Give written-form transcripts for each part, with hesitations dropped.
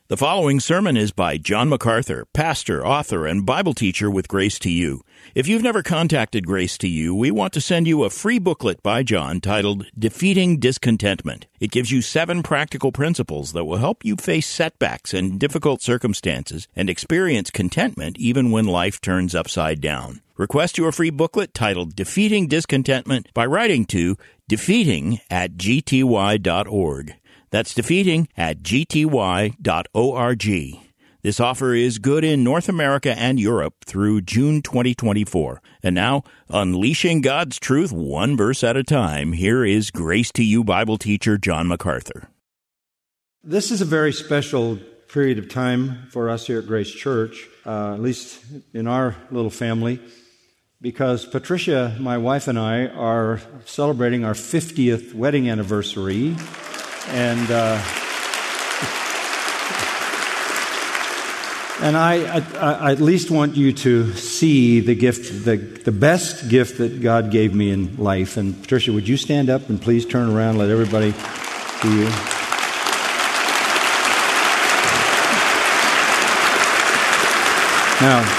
The following sermon is by John MacArthur, pastor, author, and Bible teacher with Grace to You. If you've never contacted Grace to You, we want to send you a free booklet by John titled Defeating Discontentment. It gives you 7 practical principles that will help you face setbacks and difficult circumstances and experience contentment even when life turns upside down. Request your free booklet titled Defeating Discontentment by writing to defeating@gty.org. That's defeating@gty.org. This offer is good in North America and Europe through June 2024. And now, unleashing God's truth one verse at a time, here is Grace to You Bible teacher John MacArthur. This is a very special period of time for us here at Grace Church, at least in our little family, because Patricia, my wife, and I are celebrating our 50th wedding anniversary. And I at least want you to see the gift, the best gift that God gave me in life. And Patricia, would you stand up and please turn around and let everybody see you? Now,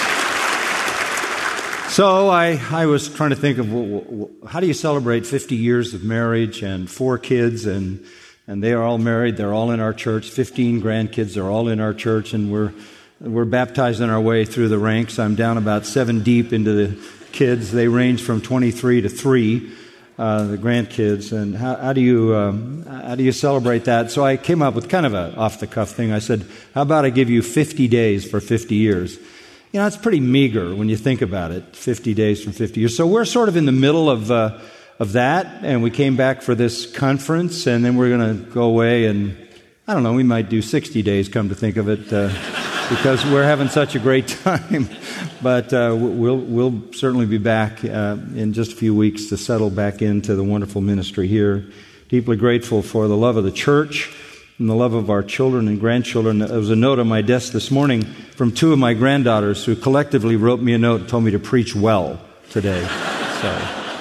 so I was trying to think of how do you celebrate 50 years of marriage and 4 kids, and they are all married. They're all in our church. 15 grandkids. They're all in our church, and we're baptizing our way through the ranks. I'm down about 7 deep into the kids. They range from 23 to 3, the grandkids. And how do you celebrate that? So I came up with kind of a off the cuff thing. I said, how about I give you 50 days for 50 years? You know, it's pretty meager when you think about it. 50 days from 50 years. So we're sort of in the middle of that, and we came back for this conference, and then we're going to go away, and I don't know, we might do 60 days, come to think of it, because we're having such a great time. But we'll certainly be back in just a few weeks to settle back into the wonderful ministry here. Deeply grateful for the love of the church and the love of our children and grandchildren. There was a note on my desk this morning from 2 of my granddaughters who collectively wrote me a note and told me to preach well today. So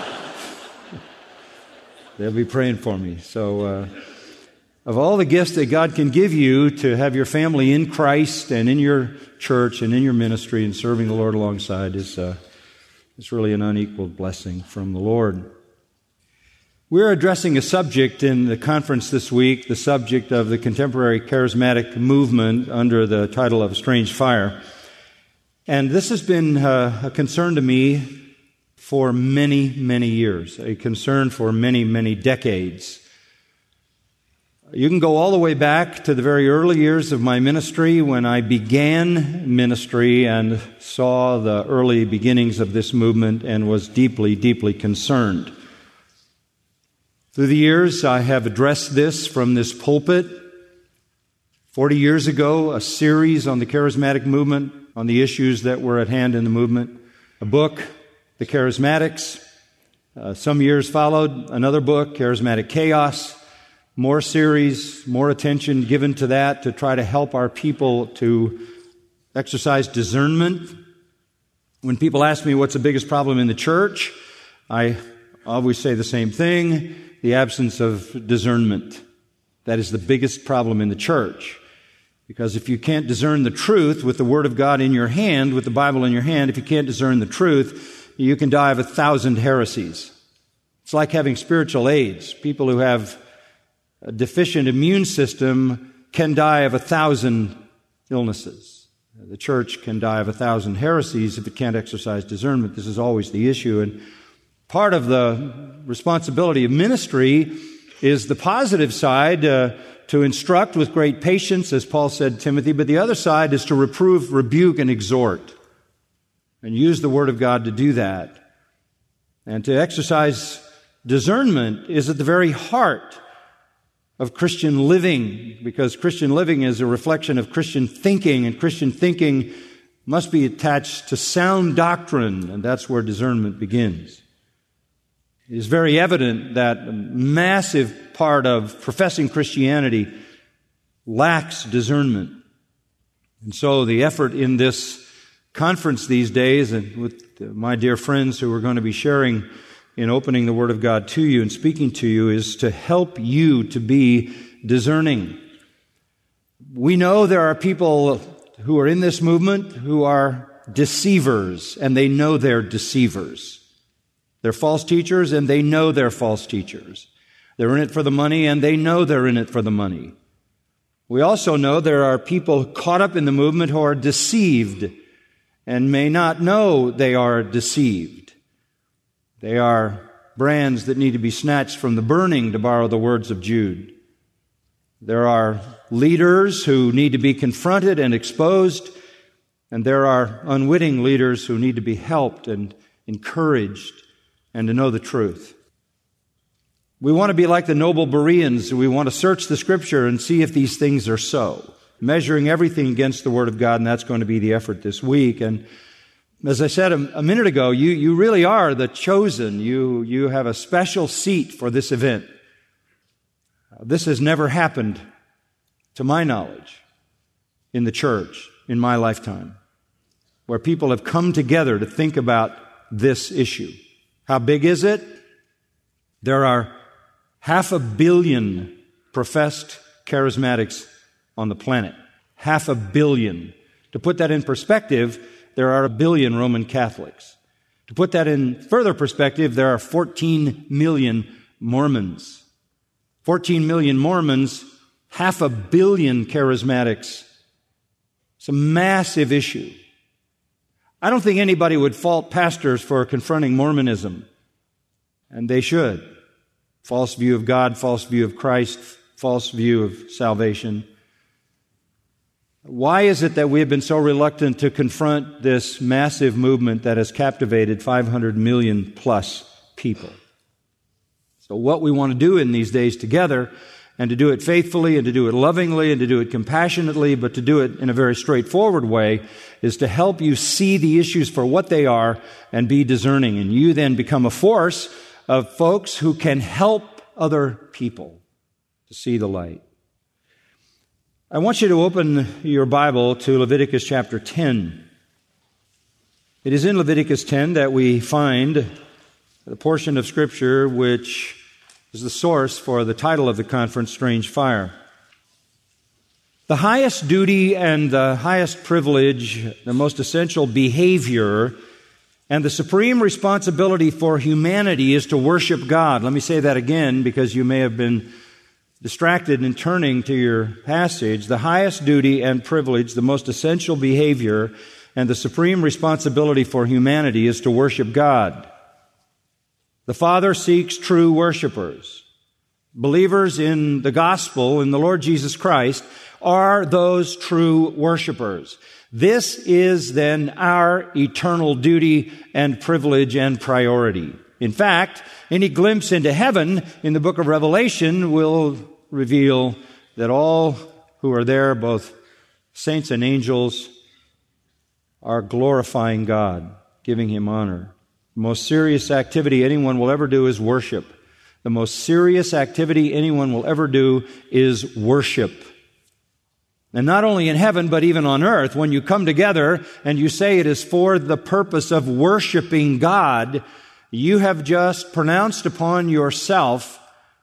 they'll be praying for me. So, of all the gifts that God can give you to have your family in Christ and in your church and in your ministry and serving the Lord alongside is really an unequaled blessing from the Lord. We're addressing a subject in the conference this week, the subject of the contemporary charismatic movement under the title of A Strange Fire. And this has been a concern to me for many, many years, a concern for many, many decades. You can go all the way back to the very early years of my ministry when I began ministry and saw the early beginnings of this movement and was deeply, deeply concerned. Through the years, I have addressed this from this pulpit. 40 years ago, a series on the charismatic movement, on the issues that were at hand in the movement. A book, The Charismatics. Some years followed, another book, Charismatic Chaos. More series, more attention given to that to try to help our people to exercise discernment. When people ask me what's the biggest problem in the church, I always say the same thing, the absence of discernment. That is the biggest problem in the church. Because if you can't discern the truth with the Word of God in your hand, with the Bible in your hand, if you can't discern the truth, you can die of 1,000 heresies. It's like having spiritual AIDS. People who have a deficient immune system can die of 1,000 illnesses. The church can die of 1,000 heresies if it can't exercise discernment. This is always the issue. And part of the responsibility of ministry is the positive side, to instruct with great patience, as Paul said to Timothy, but the other side is to reprove, rebuke, and exhort, and use the Word of God to do that. And to exercise discernment is at the very heart of Christian living, because Christian living is a reflection of Christian thinking, and Christian thinking must be attached to sound doctrine, and that's where discernment begins. It is very evident that a massive part of professing Christianity lacks discernment. And so the effort in this conference these days, and with my dear friends who are going to be sharing in opening the Word of God to you and speaking to you, is to help you to be discerning. We know there are people who are in this movement who are deceivers, and they know they're deceivers. They're false teachers, and they know they're false teachers. They're in it for the money, and they know they're in it for the money. We also know there are people caught up in the movement who are deceived and may not know they are deceived. They are brands that need to be snatched from the burning, to borrow the words of Jude. There are leaders who need to be confronted and exposed, and there are unwitting leaders who need to be helped and encouraged and to know the truth. We want to be like the noble Bereans. We want to search the Scripture and see if these things are so, measuring everything against the Word of God, and that's going to be the effort this week. And as I said a minute ago, you really are the chosen. You have a special seat for this event. This has never happened, to my knowledge, in the church in my lifetime, where people have come together to think about this issue. How big is it? There are 500 million professed charismatics on the planet. 500 million. To put that in perspective, there are 1 billion Roman Catholics. To put that in further perspective, there are 14 million Mormons. 14 million Mormons, 500 million charismatics. It's a massive issue. I don't think anybody would fault pastors for confronting Mormonism, and they should. False view of God, false view of Christ, false view of salvation. Why is it that we have been so reluctant to confront this massive movement that has captivated 500 million plus people? So what we want to do in these days together, and to do it faithfully, and to do it lovingly, and to do it compassionately, but to do it in a very straightforward way, is to help you see the issues for what they are and be discerning. And you then become a force of folks who can help other people to see the light. I want you to open your Bible to Leviticus chapter 10. It is in Leviticus 10 that we find the portion of Scripture which is the source for the title of the conference, Strange Fire. The highest duty and the highest privilege, the most essential behavior, and the supreme responsibility for humanity is to worship God. Let me say that again because you may have been distracted in turning to your passage. The highest duty and privilege, the most essential behavior, and the supreme responsibility for humanity is to worship God. The Father seeks true worshipers. Believers in the gospel, in the Lord Jesus Christ, are those true worshipers. This is then our eternal duty and privilege and priority. In fact, any glimpse into heaven in the book of Revelation will reveal that all who are there, both saints and angels, are glorifying God, giving Him honor. The most serious activity anyone will ever do is worship. The most serious activity anyone will ever do is worship. And not only in heaven, but even on earth, when you come together and you say it is for the purpose of worshiping God, you have just pronounced upon yourself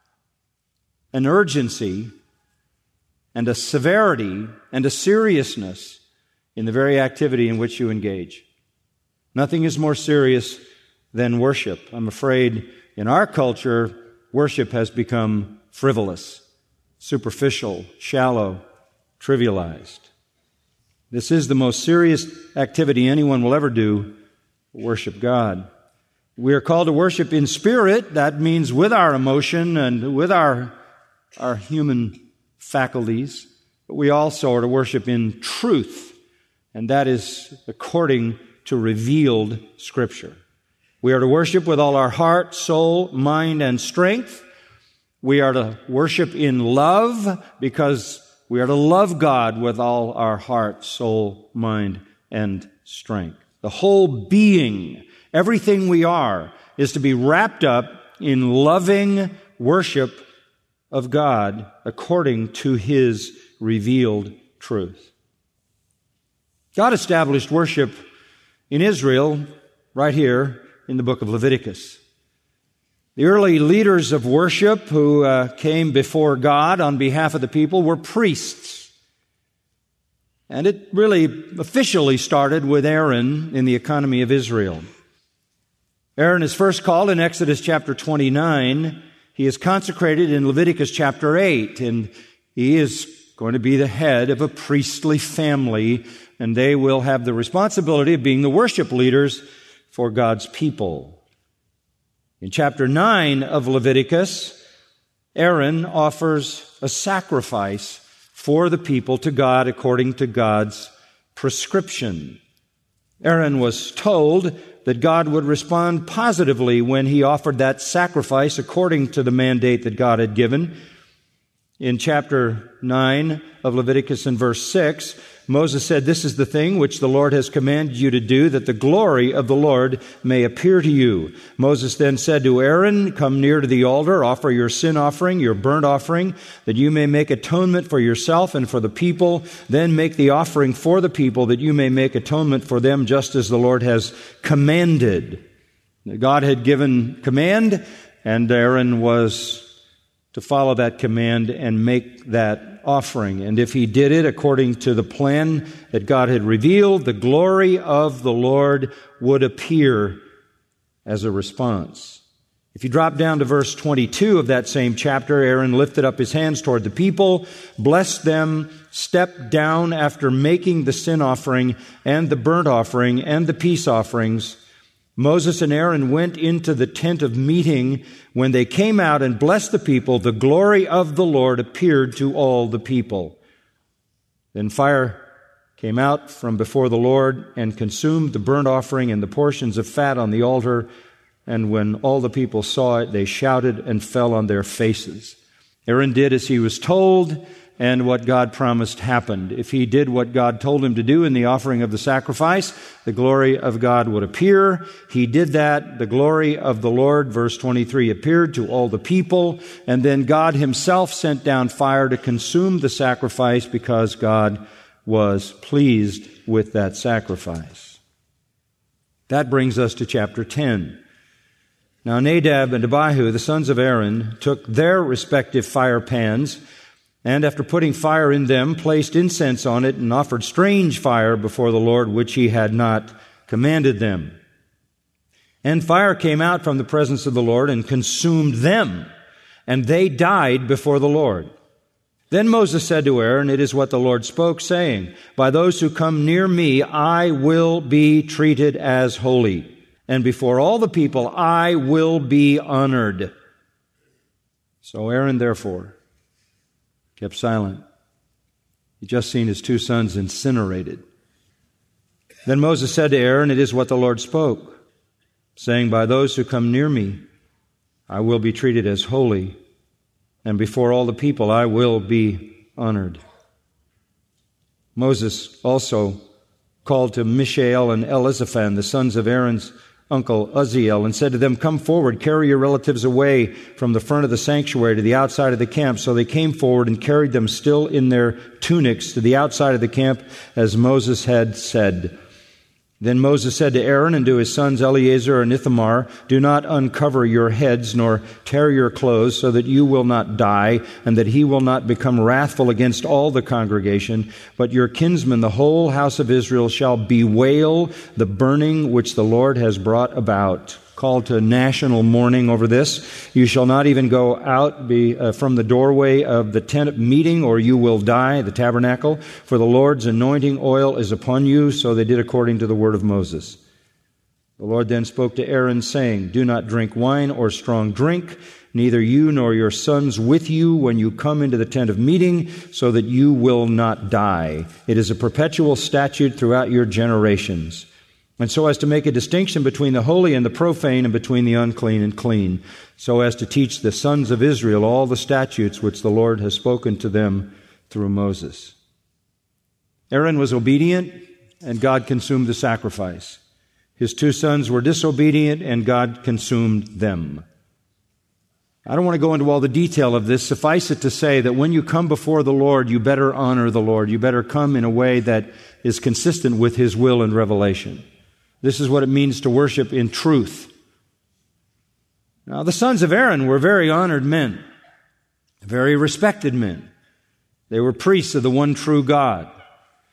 an urgency and a severity and a seriousness in the very activity in which you engage. Nothing is more serious than worship. I'm afraid in our culture, worship has become frivolous, superficial, shallow, trivialized. This is the most serious activity anyone will ever do, worship God. We are called to worship in spirit. That means with our emotion and with our human faculties. But we also are to worship in truth, and that is according to revealed Scripture. We are to worship with all our heart, soul, mind, and strength. We are to worship in love because we are to love God with all our heart, soul, mind, and strength. The whole being, everything we are, is to be wrapped up in loving worship of God according to His revealed truth. God established worship in Israel right here in the book of Leviticus. The early leaders of worship who came before God on behalf of the people were priests. And it really officially started with Aaron in the economy of Israel. Aaron is first called in Exodus chapter 29. He is consecrated in Leviticus chapter 8, and he is going to be the head of a priestly family, and they will have the responsibility of being the worship leaders for God's people. In chapter 9 of Leviticus, Aaron offers a sacrifice for the people to God according to God's prescription. Aaron was told that God would respond positively when he offered that sacrifice according to the mandate that God had given. In chapter 9 of Leviticus in verse 6, Moses said, "This is the thing which the Lord has commanded you to do, that the glory of the Lord may appear to you." Moses then said to Aaron, "Come near to the altar, offer your sin offering, your burnt offering, that you may make atonement for yourself and for the people. Then make the offering for the people, that you may make atonement for them, just as the Lord has commanded." God had given command, and Aaron was to follow that command and make that offering. And if he did it according to the plan that God had revealed, the glory of the Lord would appear as a response. If you drop down to verse 22 of that same chapter, Aaron lifted up his hands toward the people, blessed them, stepped down after making the sin offering and the burnt offering and the peace offerings. Moses and Aaron went into the tent of meeting. When they came out and blessed the people, the glory of the Lord appeared to all the people. Then fire came out from before the Lord and consumed the burnt offering and the portions of fat on the altar. And when all the people saw it, they shouted and fell on their faces. Aaron did as he was told, and what God promised happened. If he did what God told him to do in the offering of the sacrifice, the glory of God would appear. He did that. The glory of the Lord, verse 23, appeared to all the people. And then God himself sent down fire to consume the sacrifice because God was pleased with that sacrifice. That brings us to chapter 10. Now Nadab and Abihu, the sons of Aaron, took their respective fire pans, and after putting fire in them, placed incense on it and offered strange fire before the Lord, which he had not commanded them. And fire came out from the presence of the Lord and consumed them, and they died before the Lord. Then Moses said to Aaron, "It is what the Lord spoke, saying, by those who come near me, I will be treated as holy, and before all the people I will be honored." So Aaron, therefore, kept silent. He'd just seen his two sons incinerated. Then Moses said to Aaron, "It is what the Lord spoke, saying, by those who come near me, I will be treated as holy, and before all the people I will be honored." Moses also called to Mishael and Elizaphan, the sons of Aaron's uncle Uzziel, and said to them, "Come forward, carry your relatives away from the front of the sanctuary to the outside of the camp." So they came forward and carried them still in their tunics to the outside of the camp, as Moses had said. Then Moses said to Aaron and to his sons Eleazar and Ithamar, "Do not uncover your heads, nor tear your clothes, so that you will not die, and that he will not become wrathful against all the congregation. But your kinsmen, the whole house of Israel, shall bewail the burning which the Lord has brought about." Called to national mourning over this. "You shall not even go out from the doorway of the tent of meeting, or you will die," the tabernacle, "for the Lord's anointing oil is upon you." So they did according to the word of Moses. The Lord then spoke to Aaron, saying, "Do not drink wine or strong drink, neither you nor your sons with you, when you come into the tent of meeting, so that you will not die. It is a perpetual statute throughout your generations. And so as to make a distinction between the holy and the profane, and between the unclean and clean, so as to teach the sons of Israel all the statutes which the Lord has spoken to them through Moses." Aaron was obedient, and God consumed the sacrifice. His two sons were disobedient, and God consumed them. I don't want to go into all the detail of this. Suffice it to say that when you come before the Lord, you better honor the Lord. You better come in a way that is consistent with His will and revelation. This is what it means to worship in truth. Now, the sons of Aaron were very honored men, very respected men. They were priests of the one true God.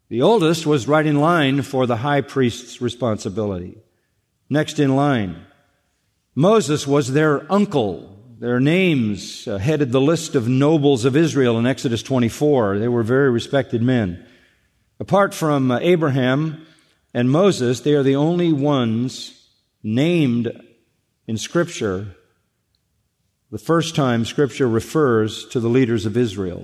The oldest was right in line for the high priest's responsibility. Next in line, Moses was their uncle. Their names headed the list of nobles of Israel in Exodus 24. They were very respected men. Apart from Abraham and Moses, they are the only ones named in Scripture the first time Scripture refers to the leaders of Israel.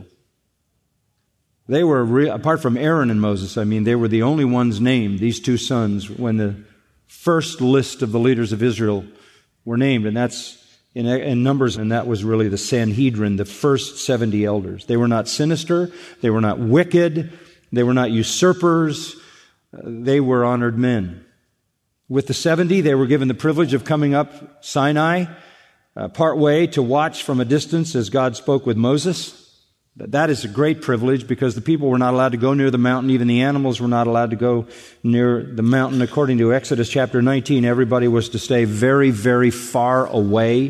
They were, apart from Aaron and Moses, they were the only ones named, these two sons, when the first list of the leaders of Israel were named. And that's in Numbers, and that was really the Sanhedrin, the first 70 elders. They were not sinister. They were not wicked. They were not usurpers. They were honored men. With the 70, they were given the privilege of coming up Sinai, part way to watch from a distance as God spoke with Moses. That is a great privilege because the people were not allowed to go near the mountain. Even the animals were not allowed to go near the mountain. According to Exodus chapter 19, everybody was to stay very, very far away.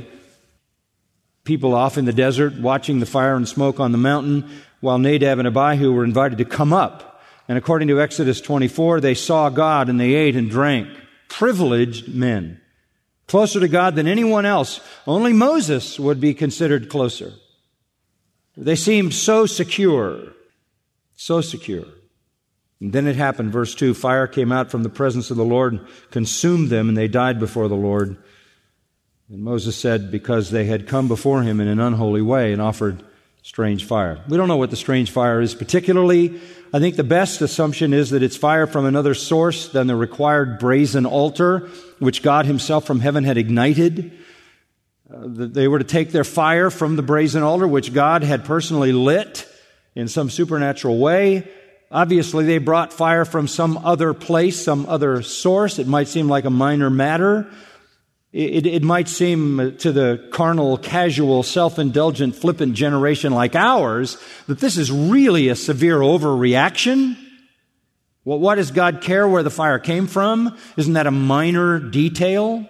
People off in the desert watching the fire and smoke on the mountain, while Nadab and Abihu were invited to come up. And according to Exodus 24, they saw God and they ate and drank. Privileged men. Closer to God than anyone else. Only Moses would be considered closer. They seemed so secure. So secure. And then it happened, verse 2, fire came out from the presence of the Lord and consumed them, and they died before the Lord. And Moses said, because they had come before him in an unholy way and offered strange fire. We don't know what the strange fire is particularly. I think the best assumption is that it's fire from another source than the required brazen altar, which God himself from heaven had ignited. They were to take their fire from the brazen altar, which God had personally lit in some supernatural way. Obviously, they brought fire from some other place, some other source. It might seem like a minor matter. It might seem to the carnal, casual, self-indulgent, flippant generation like ours that this is really a severe overreaction. Well, why does God care where the fire came from? Isn't that a minor detail?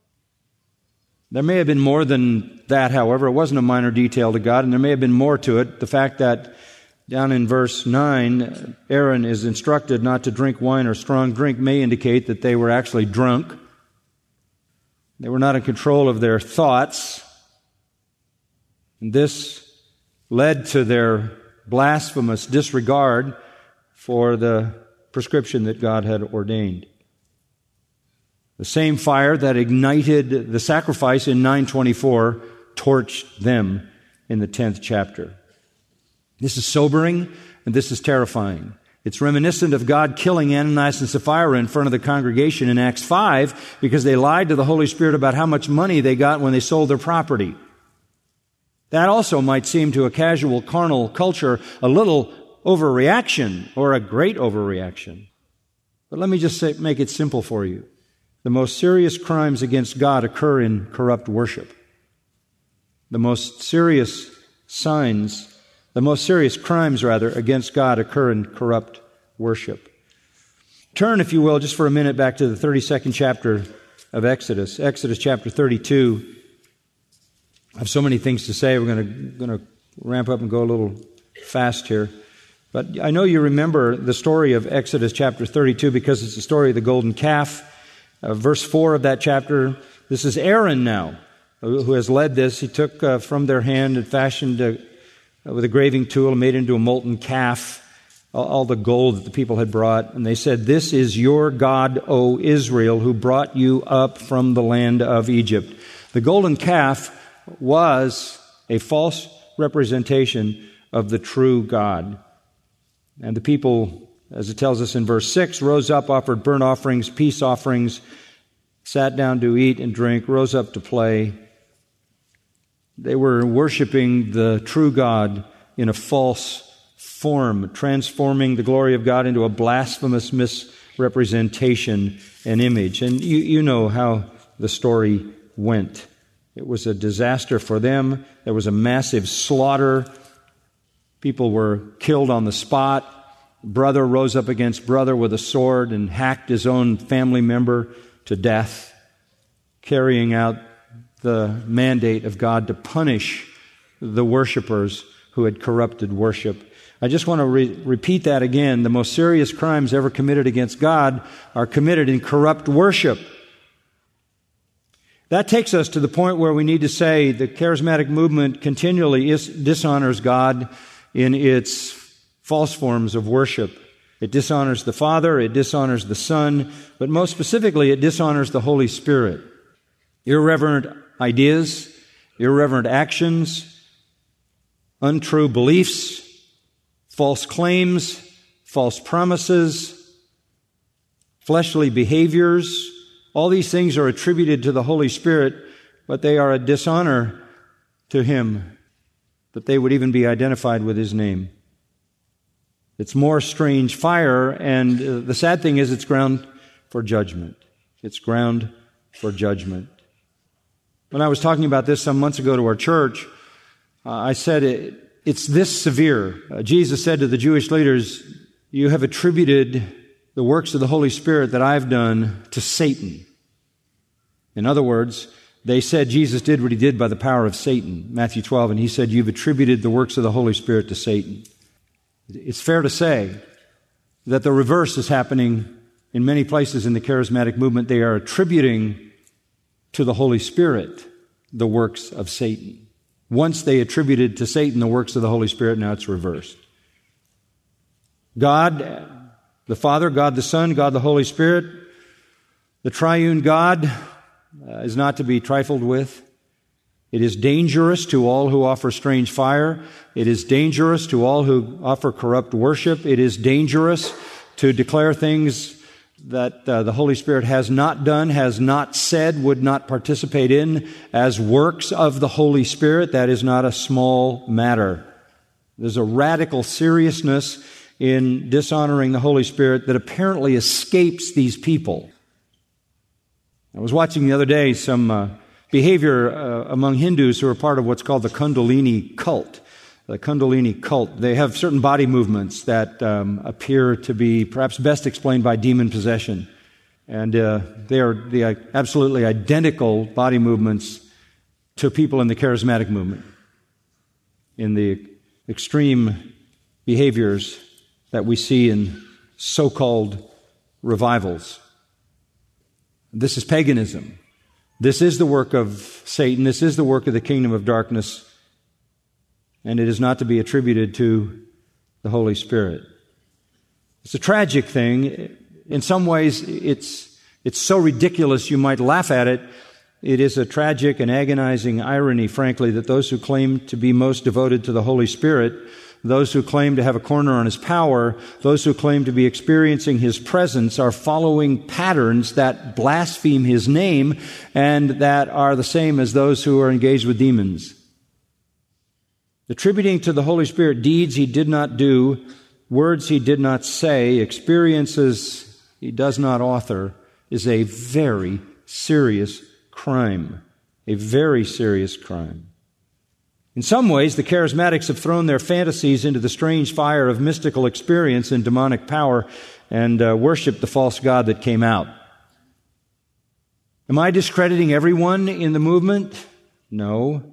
There may have been more than that, however. It wasn't a minor detail to God, and there may have been more to it. The fact that down in verse 9, Aaron is instructed not to drink wine or strong drink may indicate that they were actually drunk. They were not in control of their thoughts. And this led to their blasphemous disregard for the prescription that God had ordained. The same fire that ignited the sacrifice in 9:24 torched them in the 10th chapter. This is sobering and this is terrifying. It's reminiscent of God killing Ananias and Sapphira in front of the congregation in Acts 5 because they lied to the Holy Spirit about how much money they got when they sold their property. That also might seem to a casual carnal culture a little overreaction or a great overreaction. But let me just make it simple for you. The most serious crimes against God occur in corrupt worship. The most serious crimes against God occur in corrupt worship. Turn, if you will, just for a minute back to the 32nd chapter of Exodus. Exodus chapter 32. I have so many things to say. We're going to ramp up and go a little fast here. But I know you remember the story of Exodus chapter 32 because it's the story of the golden calf. Verse 4 of that chapter, this is Aaron now who has led this. He took from their hand and fashioned with a graving tool and made into a molten calf all the gold that the people had brought. And they said, "This is your God, O Israel, who brought you up from the land of Egypt." The golden calf was a false representation of the true God. And the people, as it tells us in verse 6, rose up, offered burnt offerings, peace offerings, sat down to eat and drink, rose up to play. They were worshiping the true God in a false form, transforming the glory of God into a blasphemous misrepresentation and image. And you know how the story went. It was a disaster for them. There was a massive slaughter. People were killed on the spot. Brother rose up against brother with a sword and hacked his own family member to death, carrying out the mandate of God to punish the worshipers who had corrupted worship. I just want to repeat that again. The most serious crimes ever committed against God are committed in corrupt worship. That takes us to the point where we need to say the charismatic movement continually dishonors God in its false forms of worship. It dishonors the Father, it dishonors the Son, but most specifically, it dishonors the Holy Spirit. Irreverent ideas, irreverent actions, untrue beliefs, false claims, false promises, fleshly behaviors, all these things are attributed to the Holy Spirit, but they are a dishonor to Him, that they would even be identified with His name. It's more strange fire, and the sad thing is it's ground for judgment. It's ground for judgment. When I was talking about this some months ago to our church, I said it's this severe. Jesus said to the Jewish leaders, "You have attributed the works of the Holy Spirit that I've done to Satan." In other words, they said Jesus did what He did by the power of Satan, Matthew 12, and He said, "You've attributed the works of the Holy Spirit to Satan." It's fair to say that the reverse is happening in many places in the charismatic movement. They are attributing to the Holy Spirit the works of Satan. Once they attributed to Satan the works of the Holy Spirit, now it's reversed. God, the Father, God the Son, God the Holy Spirit, the triune God is not to be trifled with. It is dangerous to all who offer strange fire. It is dangerous to all who offer corrupt worship. It is dangerous to declare things that the Holy Spirit has not done, has not said, would not participate in as works of the Holy Spirit. That is not a small matter. There's a radical seriousness in dishonoring the Holy Spirit that apparently escapes these people. I was watching the other day some behavior among Hindus who are part of what's called the Kundalini cult. The Kundalini cult, they have certain body movements that appear to be perhaps best explained by demon possession. And they are the absolutely identical body movements to people in the charismatic movement, in the extreme behaviors that we see in so-called revivals. This is paganism. This is the work of Satan. This is the work of the kingdom of darkness. And it is not to be attributed to the Holy Spirit. It's a tragic thing. In some ways, it's so ridiculous you might laugh at it. It is a tragic and agonizing irony, frankly, that those who claim to be most devoted to the Holy Spirit, those who claim to have a corner on His power, those who claim to be experiencing His presence are following patterns that blaspheme His name and that are the same as those who are engaged with demons. Attributing to the Holy Spirit deeds He did not do, words He did not say, experiences He does not author, is a very serious crime. A very serious crime. In some ways, the charismatics have thrown their fantasies into the strange fire of mystical experience and demonic power and worshiped the false god that came out. Am I discrediting everyone in the movement? No.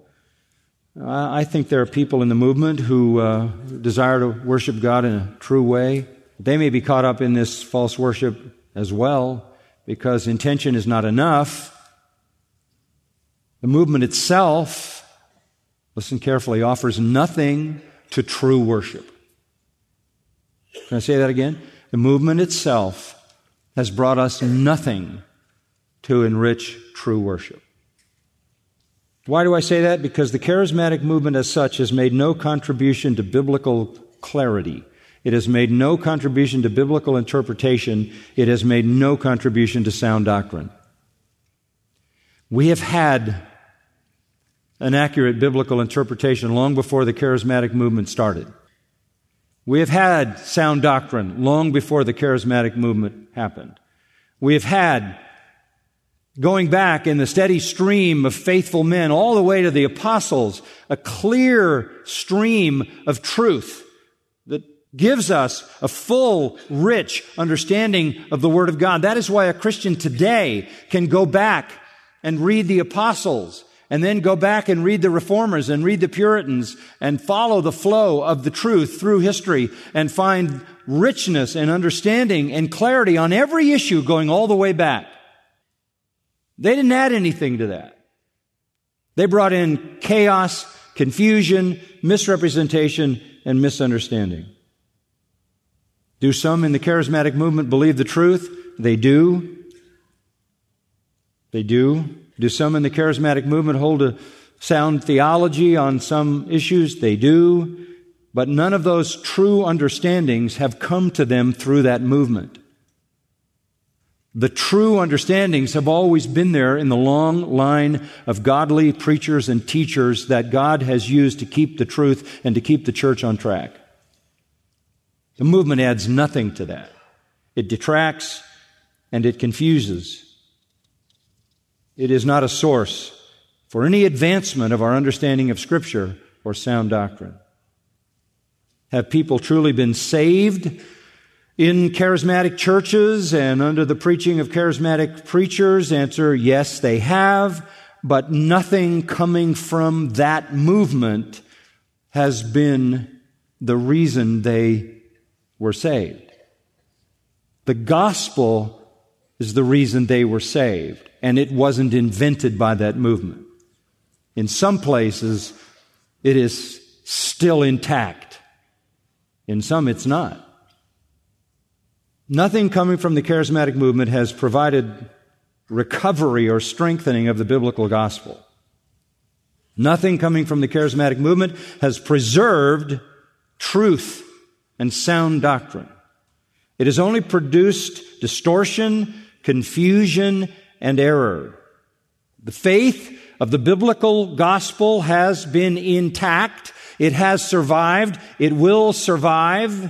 I think there are people in the movement who desire to worship God in a true way. They may be caught up in this false worship as well, because intention is not enough. The movement itself, listen carefully, offers nothing to true worship. Can I say that again? The movement itself has brought us nothing to enrich true worship. Why do I say that? Because the charismatic movement as such has made no contribution to biblical clarity. It has made no contribution to biblical interpretation. It has made no contribution to sound doctrine. We have had an accurate biblical interpretation long before the charismatic movement started. We have had sound doctrine long before the charismatic movement happened. We have had, going back in the steady stream of faithful men all the way to the apostles, a clear stream of truth that gives us a full, rich understanding of the Word of God. That is why a Christian today can go back and read the apostles and then go back and read the Reformers and read the Puritans and follow the flow of the truth through history and find richness and understanding and clarity on every issue going all the way back. They didn't add anything to that. They brought in chaos, confusion, misrepresentation, and misunderstanding. Do some in the charismatic movement believe the truth? They do. They do. Do some in the charismatic movement hold a sound theology on some issues? They do. But none of those true understandings have come to them through that movement. The true understandings have always been there in the long line of godly preachers and teachers that God has used to keep the truth and to keep the church on track. The movement adds nothing to that. It detracts and it confuses. It is not a source for any advancement of our understanding of Scripture or sound doctrine. Have people truly been saved in charismatic churches and under the preaching of charismatic preachers? Answer, yes, they have, but nothing coming from that movement has been the reason they were saved. The gospel is the reason they were saved, and it wasn't invented by that movement. In some places, it is still intact. In some, it's not. Nothing coming from the charismatic movement has provided recovery or strengthening of the biblical gospel. Nothing coming from the charismatic movement has preserved truth and sound doctrine. It has only produced distortion, confusion, and error. The faith of the biblical gospel has been intact. It has survived. It will survive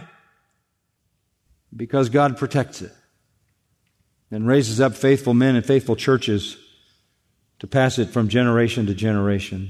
because God protects it and raises up faithful men and faithful churches to pass it from generation to generation.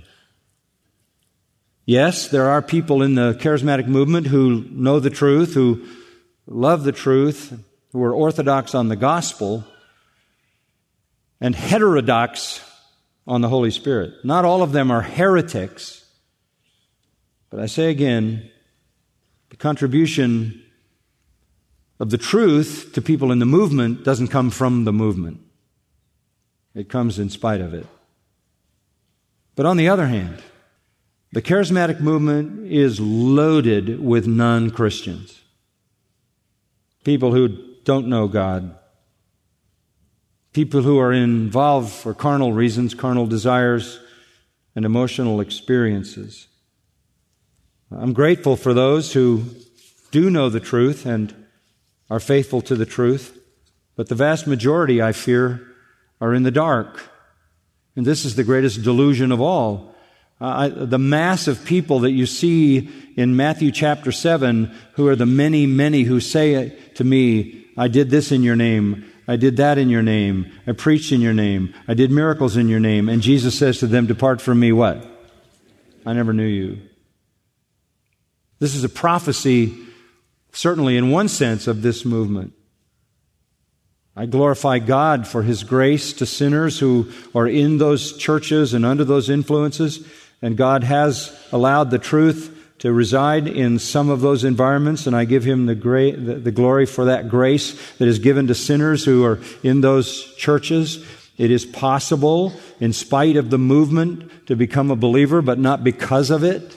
Yes, there are people in the charismatic movement who know the truth, who love the truth, who are orthodox on the gospel, and heterodox on the Holy Spirit. Not all of them are heretics, but I say again, the contribution of the truth to people in the movement doesn't come from the movement. It comes in spite of it. But on the other hand, the charismatic movement is loaded with non-Christians. People who don't know God. People who are involved for carnal reasons, carnal desires, and emotional experiences. I'm grateful for those who do know the truth and are faithful to the truth, but the vast majority, I fear, are in the dark. And this is the greatest delusion of all. The mass of people that you see in Matthew chapter 7, who are the many, many who say to me, I did this in your name, I did that in your name, I preached in your name, I did miracles in your name, and Jesus says to them, depart from me, what? I never knew you. This is a prophecy, certainly in one sense, of this movement. I glorify God for His grace to sinners who are in those churches and under those influences, and God has allowed the truth to reside in some of those environments, and I give Him the glory for that grace that is given to sinners who are in those churches. It is possible, in spite of the movement, to become a believer, but not because of it.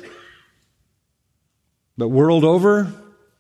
But world over,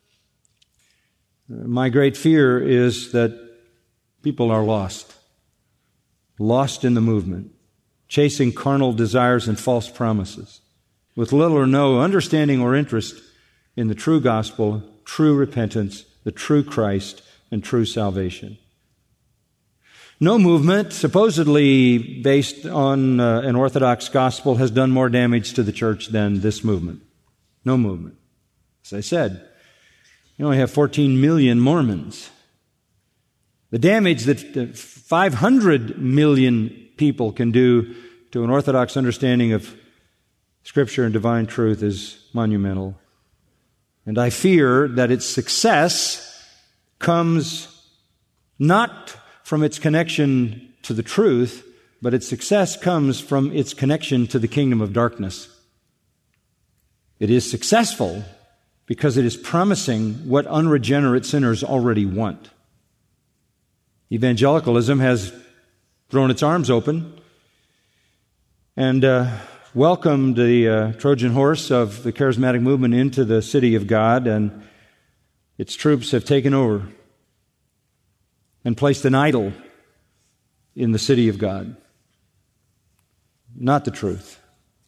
my great fear is that people are lost in the movement, chasing carnal desires and false promises, with little or no understanding or interest in the true gospel, true repentance, the true Christ, and true salvation. No movement, supposedly based on an orthodox gospel, has done more damage to the church than this movement. No movement. As I said, you only have 14 million Mormons. The damage that 500 million people can do to an orthodox understanding of Scripture and divine truth is monumental. And I fear that its success comes not from its connection to the truth, but its success comes from its connection to the kingdom of darkness. It is successful because it is promising what unregenerate sinners already want. Evangelicalism has thrown its arms open and welcomed the Trojan horse of the charismatic movement into the city of God, and its troops have taken over and placed an idol in the city of God. Not the truth.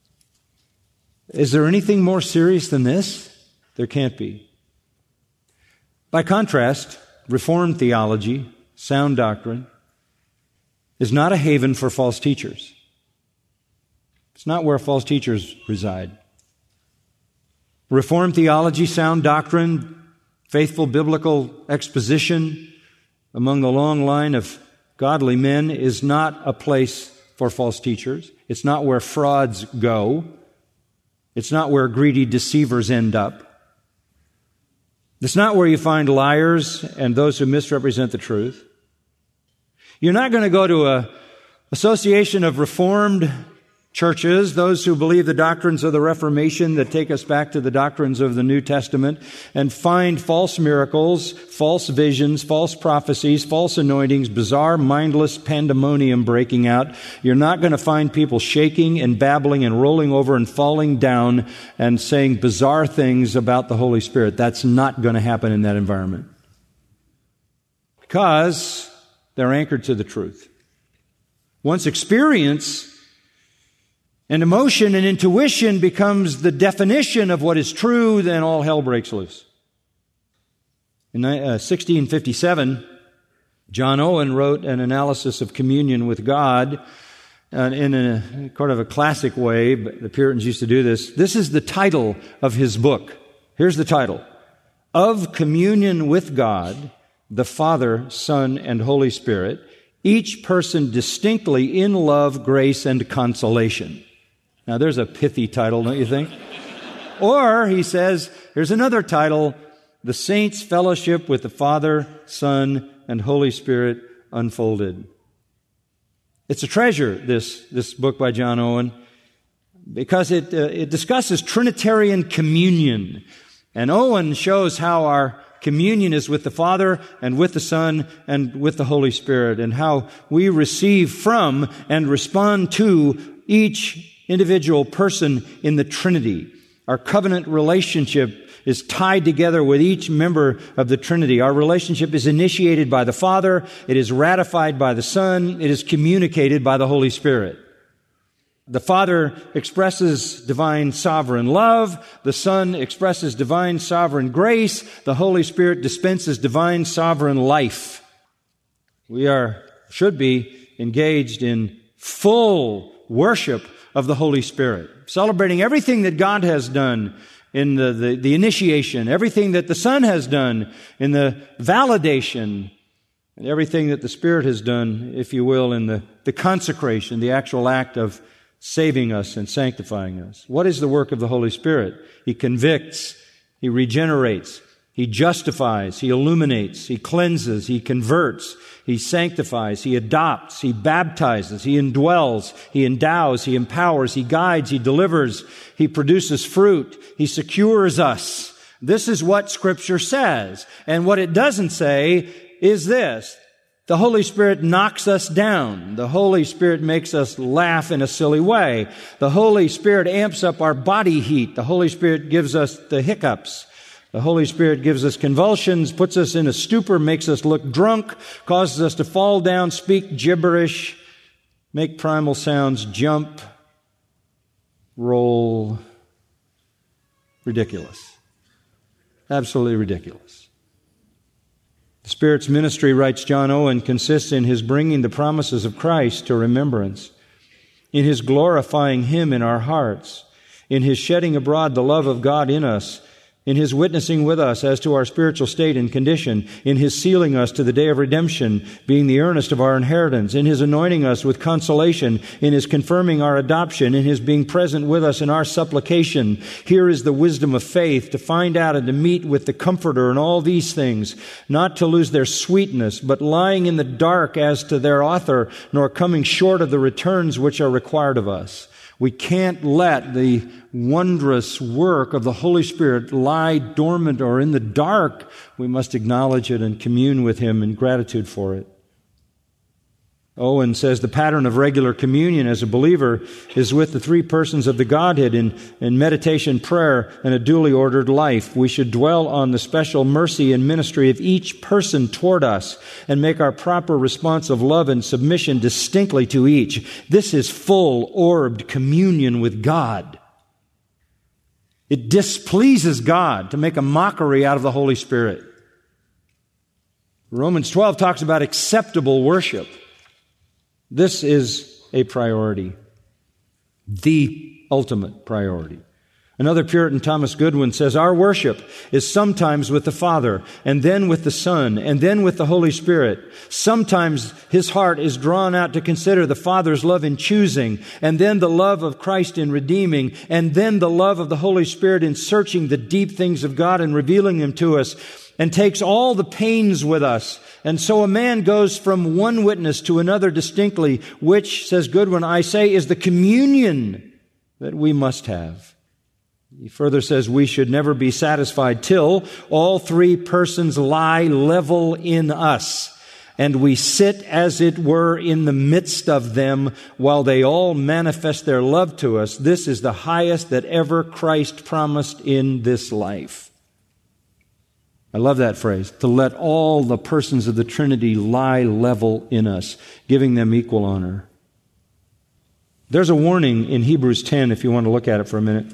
Is there anything more serious than this? There can't be. By contrast, Reformed theology, sound doctrine, is not a haven for false teachers. It's not where false teachers reside. Reformed theology, sound doctrine, faithful biblical exposition among the long line of godly men is not a place for false teachers. It's not where frauds go. It's not where greedy deceivers end up. It's not where you find liars and those who misrepresent the truth. You're not going to go to an association of Reformed churches, those who believe the doctrines of the Reformation that take us back to the doctrines of the New Testament, and find false miracles, false visions, false prophecies, false anointings, bizarre, mindless pandemonium breaking out. You're not going to find people shaking and babbling and rolling over and falling down and saying bizarre things about the Holy Spirit. That's not going to happen in that environment, because they're anchored to the truth. Once experience and emotion and intuition becomes the definition of what is true, then all hell breaks loose. In 1657, John Owen wrote an analysis of communion with God in a kind of a classic way, but the Puritans used to do this. This is the title of his book. Here's the title: Of Communion with God, the Father, Son, and Holy Spirit, each person distinctly in love, grace, and consolation. Now, there's a pithy title, don't you think? Or, he says, here's another title: The Saints' Fellowship with the Father, Son, and Holy Spirit Unfolded. It's a treasure, this book by John Owen, because it discusses Trinitarian communion. And Owen shows how our communion is with the Father and with the Son and with the Holy Spirit, and how we receive from and respond to each individual person in the Trinity. Our covenant relationship is tied together with each member of the Trinity. Our relationship is initiated by the Father, it is ratified by the Son, it is communicated by the Holy Spirit. The Father expresses divine sovereign love, the Son expresses divine sovereign grace, the Holy Spirit dispenses divine sovereign life. We should be engaged in full worship of the Holy Spirit, celebrating everything that God has done in the initiation, everything that the Son has done in the validation, and everything that the Spirit has done, if you will, in the consecration, the actual act of saving us and sanctifying us. What is the work of the Holy Spirit? He convicts, He regenerates, He justifies, He illuminates, He cleanses, He converts, He sanctifies, He adopts, He baptizes, He indwells, He endows, He empowers, He guides, He delivers, He produces fruit, He secures us. This is what Scripture says. And what it doesn't say is this: the Holy Spirit knocks us down. The Holy Spirit makes us laugh in a silly way. The Holy Spirit amps up our body heat. The Holy Spirit gives us the hiccups. The Holy Spirit gives us convulsions, puts us in a stupor, makes us look drunk, causes us to fall down, speak gibberish, make primal sounds, jump, roll. Ridiculous. Absolutely ridiculous. The Spirit's ministry, writes John Owen, consists in His bringing the promises of Christ to remembrance, in His glorifying Him in our hearts, in His shedding abroad the love of God in us, in His witnessing with us as to our spiritual state and condition, in His sealing us to the day of redemption, being the earnest of our inheritance, in His anointing us with consolation, in His confirming our adoption, in His being present with us in our supplication. Here is the wisdom of faith, to find out and to meet with the Comforter in all these things, not to lose their sweetness, but lying in the dark as to their author, nor coming short of the returns which are required of us. We can't let the wondrous work of the Holy Spirit lie dormant or in the dark. We must acknowledge it and commune with Him in gratitude for it. Owen says the pattern of regular communion as a believer is with the three persons of the Godhead in meditation, prayer, and a duly ordered life. We should dwell on the special mercy and ministry of each person toward us and make our proper response of love and submission distinctly to each. This is full-orbed communion with God. It displeases God to make a mockery out of the Holy Spirit. Romans 12 talks about acceptable worship. This is a priority, the ultimate priority. Another Puritan, Thomas Goodwin, says, our worship is sometimes with the Father, and then with the Son, and then with the Holy Spirit. Sometimes his heart is drawn out to consider the Father's love in choosing, and then the love of Christ in redeeming, and then the love of the Holy Spirit in searching the deep things of God and revealing them to us, and takes all the pains with us. And so a man goes from one witness to another distinctly, which, says Goodwin, I say, is the communion that we must have. He further says we should never be satisfied till all three persons lie level in us, and we sit, as it were, in the midst of them while they all manifest their love to us. This is the highest that ever Christ promised in this life. I love that phrase, to let all the persons of the Trinity lie level in us, giving them equal honor. There's a warning in Hebrews 10, if you want to look at it for a minute.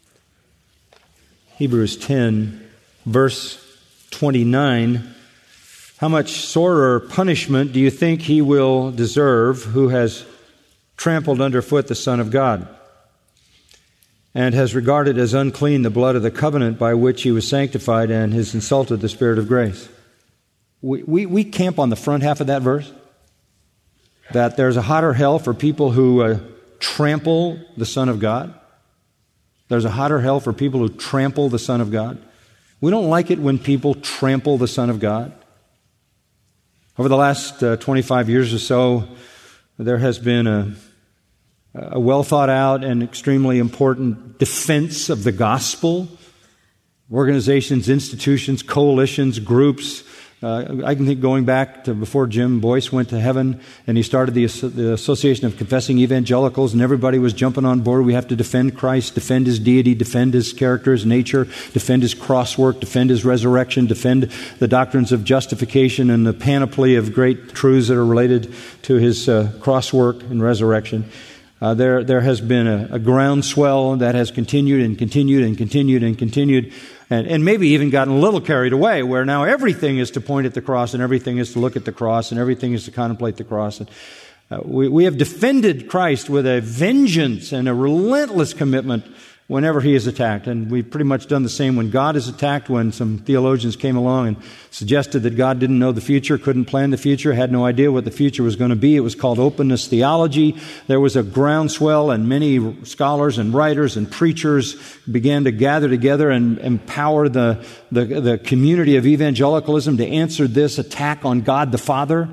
Hebrews 10, verse 29. How much sorer punishment do you think he will deserve who has trampled underfoot the Son of God, and has regarded as unclean the blood of the covenant by which he was sanctified, and has insulted the Spirit of grace? We camp on the front half of that verse, that there's a hotter hell for people who trample the Son of God. There's a hotter hell for people who trample the Son of God. We don't like it when people trample the Son of God. Over the last 25 years or so, there has been a well thought out and extremely important defense of the gospel. Organizations, institutions, coalitions, groups. I can think going back to before Jim Boyce went to heaven and he started the Association of Confessing Evangelicals, and everybody was jumping on board. We have to defend Christ, defend His deity, defend His character, His nature, defend His cross work, defend His resurrection, defend the doctrines of justification and the panoply of great truths that are related to His cross work and resurrection. There has been a groundswell that has continued and continued and continued and continued, and maybe even gotten a little carried away, where now everything is to point at the cross, and everything is to look at the cross, and everything is to contemplate the cross. And we have defended Christ with a vengeance and a relentless commitment whenever He is attacked. And we've pretty much done the same when God is attacked, when some theologians came along and suggested that God didn't know the future, couldn't plan the future, had no idea what the future was going to be. It was called openness theology. There was a groundswell, and many scholars and writers and preachers began to gather together and empower the community of evangelicalism to answer this attack on God the Father.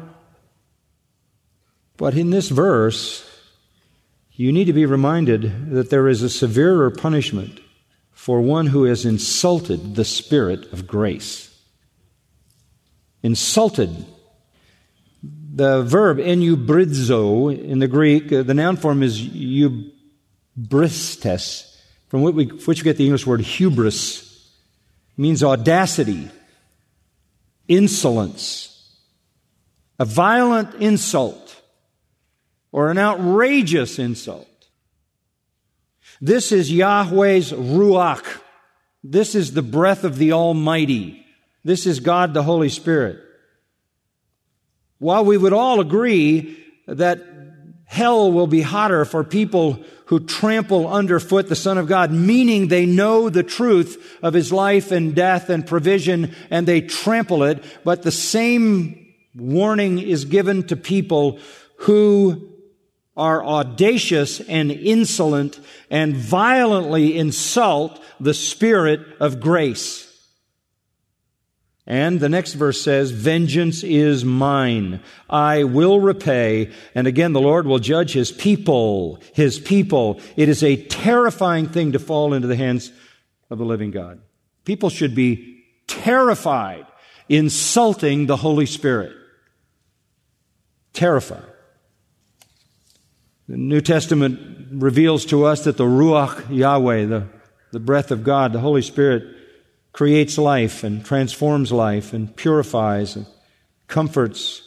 But in this verse, you need to be reminded that there is a severer punishment for one who has insulted the Spirit of grace. Insulted. The verb enubrizo in the Greek, the noun form is eubristes, from which we get the English word hubris. It means audacity, insolence, a violent insult, or an outrageous insult. This is Yahweh's Ruach. This is the breath of the Almighty. This is God the Holy Spirit. While we would all agree that hell will be hotter for people who trample underfoot the Son of God, meaning they know the truth of His life and death and provision, and they trample it. But the same warning is given to people who are audacious and insolent and violently insult the Spirit of grace. And the next verse says, vengeance is mine. I will repay. And again, the Lord will judge His people. His people. It is a terrifying thing to fall into the hands of the living God. People should be terrified insulting the Holy Spirit. Terrified. The New Testament reveals to us that the Ruach Yahweh, the breath of God, the Holy Spirit, creates life and transforms life and purifies and comforts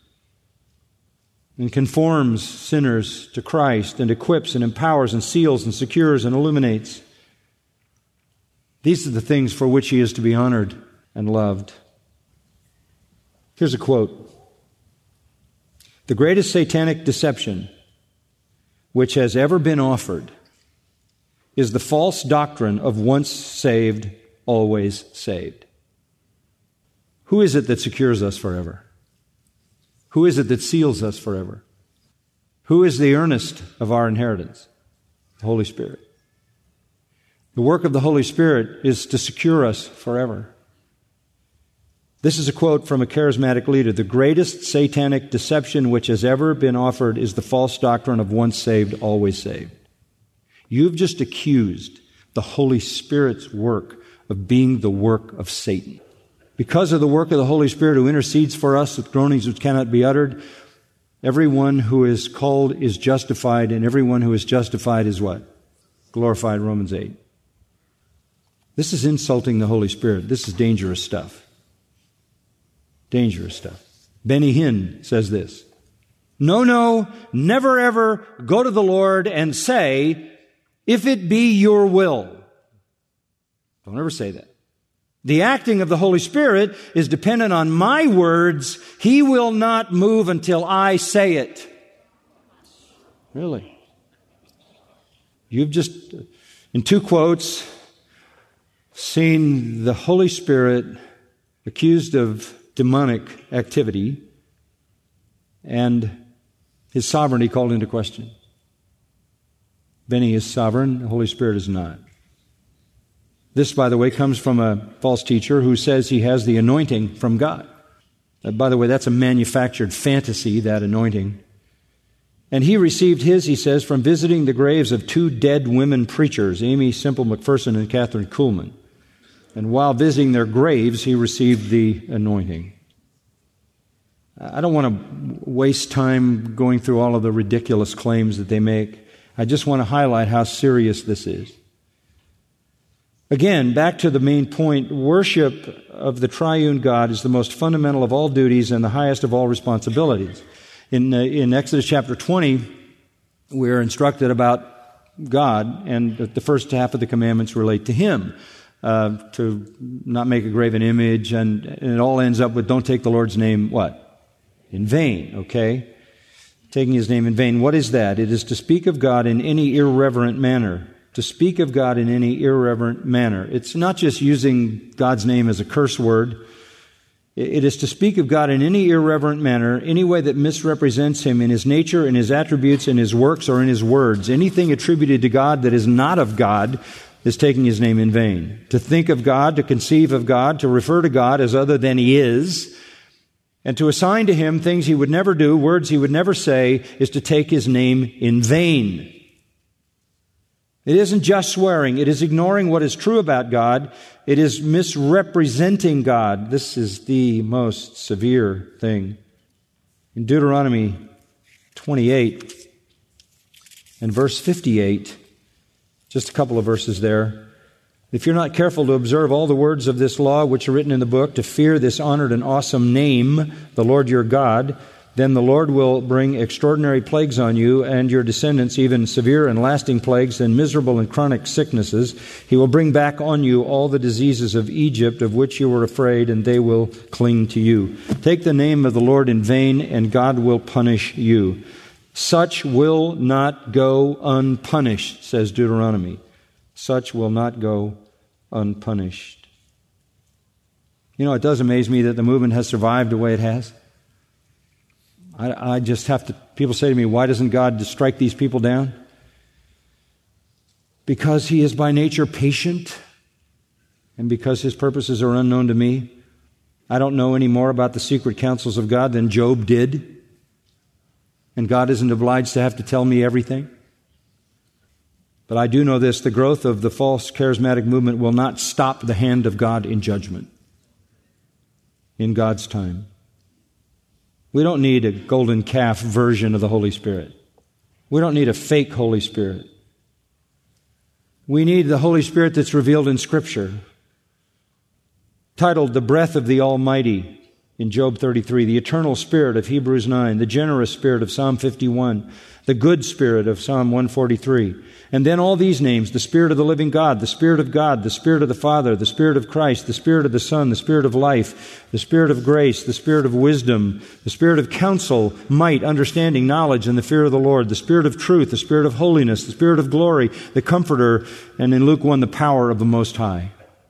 and conforms sinners to Christ and equips and empowers and seals and secures and illuminates. These are the things for which He is to be honored and loved. Here's a quote. The greatest satanic deception which has ever been offered is the false doctrine of once saved, always saved. Who is it that secures us forever? Who is it that seals us forever? Who is the earnest of our inheritance? The Holy Spirit. The work of the Holy Spirit is to secure us forever. This is a quote from a charismatic leader. The greatest satanic deception which has ever been offered is the false doctrine of once saved, always saved. You've just accused the Holy Spirit's work of being the work of Satan. Because of the work of the Holy Spirit who intercedes for us with groanings which cannot be uttered, everyone who is called is justified, and everyone who is justified is what? Glorified, Romans 8. This is insulting the Holy Spirit. This is dangerous stuff. Dangerous stuff. Benny Hinn says this. No, never ever go to the Lord and say, if it be your will. Don't ever say that. The acting of the Holy Spirit is dependent on my words. He will not move until I say it. Really? You've just, in two quotes, seen the Holy Spirit accused of demonic activity and His sovereignty called into question. Benny is sovereign, the Holy Spirit is not. This, by the way, comes from a false teacher who says he has the anointing from God. By the way, that's a manufactured fantasy, that anointing. And he received his, he says, from visiting the graves of two dead women preachers, Amy Semple McPherson and Catherine Kuhlman. And while visiting their graves, he received the anointing. I don't want to waste time going through all of the ridiculous claims that they make. I just want to highlight how serious this is. Again, back to the main point, worship of the triune God is the most fundamental of all duties and the highest of all responsibilities. In Exodus chapter 20, we're instructed about God, and the first half of the commandments relate to Him. To not make a graven image, and it all ends up with don't take the Lord's name, what? In vain, okay? Taking His name in vain. What is that? It is to speak of God in any irreverent manner. To speak of God in any irreverent manner. It's not just using God's name as a curse word. It is to speak of God in any irreverent manner, any way that misrepresents Him in His nature, in His attributes, in His works, or in His words. Anything attributed to God that is not of God is taking His name in vain. To think of God, to conceive of God, to refer to God as other than He is, and to assign to Him things He would never do, words He would never say, is to take His name in vain. It isn't just swearing. It is ignoring what is true about God. It is misrepresenting God. This is the most severe thing. In Deuteronomy 28 and verse 58, just a couple of verses there. If you're not careful to observe all the words of this law which are written in the book, to fear this honored and awesome name, the Lord your God, then the Lord will bring extraordinary plagues on you and your descendants, even severe and lasting plagues and miserable and chronic sicknesses. He will bring back on you all the diseases of Egypt of which you were afraid, and they will cling to you. Take the name of the Lord in vain, and God will punish you. Such will not go unpunished, says Deuteronomy. Such will not go unpunished. You know, it does amaze me that the movement has survived the way it has. I just have to, people say to me, why doesn't God just strike these people down? Because He is by nature patient, and because His purposes are unknown to me. I don't know any more about the secret counsels of God than Job did. And God isn't obliged to have to tell me everything. But I do know this, the growth of the false charismatic movement will not stop the hand of God in judgment in God's time. We don't need a golden calf version of the Holy Spirit. We don't need a fake Holy Spirit. We need the Holy Spirit that's revealed in Scripture, titled The Breath of the Almighty in Job 33, the eternal Spirit of Hebrews 9, the generous Spirit of Psalm 51, the good Spirit of Psalm 143. And then all these names, the Spirit of the living God, the Spirit of God, the Spirit of the Father, the Spirit of Christ, the Spirit of the Son, the Spirit of life, the Spirit of grace, the Spirit of wisdom, the Spirit of counsel, might, understanding, knowledge, and the fear of the Lord, the Spirit of truth, the Spirit of holiness, the Spirit of glory, the Comforter, and in Luke 1, the power of the Most High.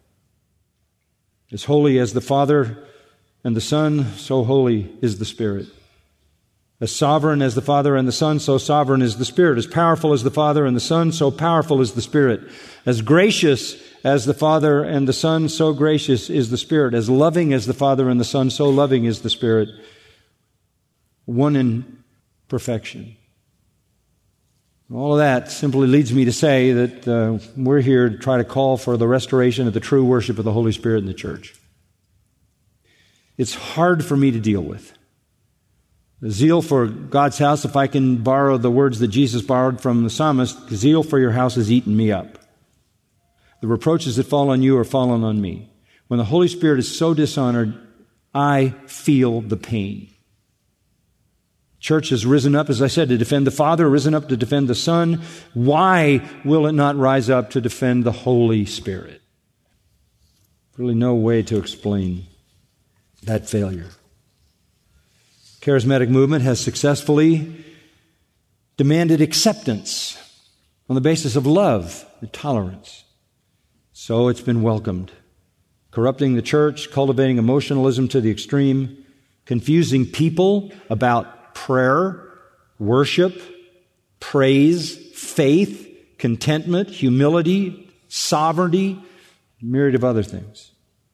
As holy as the Father and the Son, so holy is the Spirit. As sovereign as the Father and the Son, so sovereign is the Spirit. As powerful as the Father and the Son, so powerful is the Spirit. As gracious as the Father and the Son, so gracious is the Spirit. As loving as the Father and the Son, so loving is the Spirit. One in perfection. All of that simply leads me to say that we're here to try to call for the restoration of the true worship of the Holy Spirit in the church. It's hard for me to deal with. The zeal for God's house, if I can borrow the words that Jesus borrowed from the psalmist, zeal for your house has eaten me up. The reproaches that fall on you are fallen on me. When the Holy Spirit is so dishonored, I feel the pain. Church has risen up, as I said, to defend the Father, risen up to defend the Son. Why will it not rise up to defend the Holy Spirit? Really no way to explain that failure. Charismatic movement has successfully demanded acceptance on the basis of love and tolerance. So it's been welcomed. Corrupting the church, cultivating emotionalism to the extreme, confusing people about prayer, worship, praise, faith, contentment, humility, sovereignty, a myriad of other things.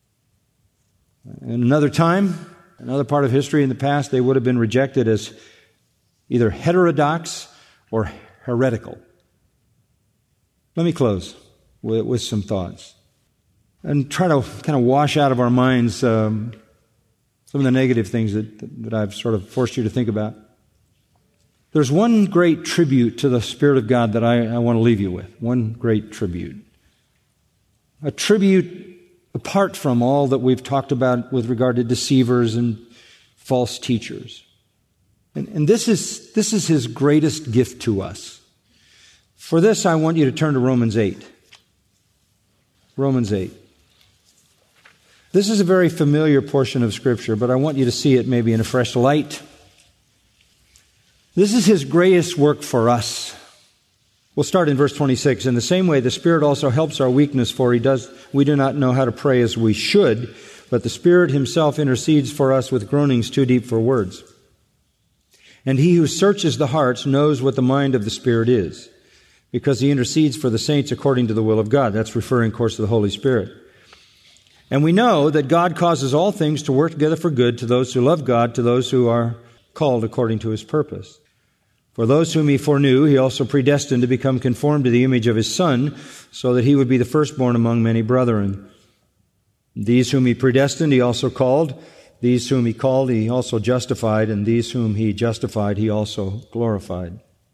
In another time, another part of history in the past, they would have been rejected as either heterodox or heretical. Let me close with some thoughts and try to kind of wash out of our minds some of the negative things that I've sort of forced you to think about. There's one great tribute to the Spirit of God that I want to leave you with. One great tribute. A tribute apart from all that we've talked about with regard to deceivers and false teachers. And this is His greatest gift to us. For this, I want you to turn to Romans 8. Romans 8. This is a very familiar portion of Scripture, but I want you to see it maybe in a fresh light. This is His greatest work for us. We'll start in verse 26. In the same way, the Spirit also helps our weakness, for we do not know how to pray as we should, but the Spirit Himself intercedes for us with groanings too deep for words. And He who searches the hearts knows what the mind of the Spirit is, because He intercedes for the saints according to the will of God. That's referring, of course, to the Holy Spirit. And we know that God causes all things to work together for good to those who love God, to those who are called according to His purpose. For those whom He foreknew, He also predestined to become conformed to the image of His Son, so that He would be the firstborn among many brethren. These whom He predestined, He also called. These whom He called, He also justified. And these whom He justified, He also glorified.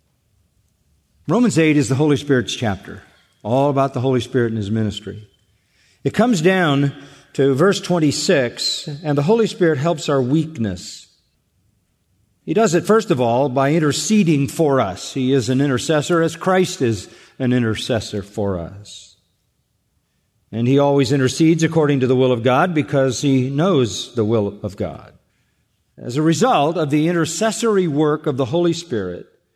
Romans 8 is the Holy Spirit's chapter, all about the Holy Spirit and His ministry. It comes down to verse 26, and the Holy Spirit helps our weakness. He does it, first of all, by interceding for us. He is an intercessor as Christ is an intercessor for us. And He always intercedes according to the will of God because He knows the will of God. As a result of the intercessory work of the Holy Spirit,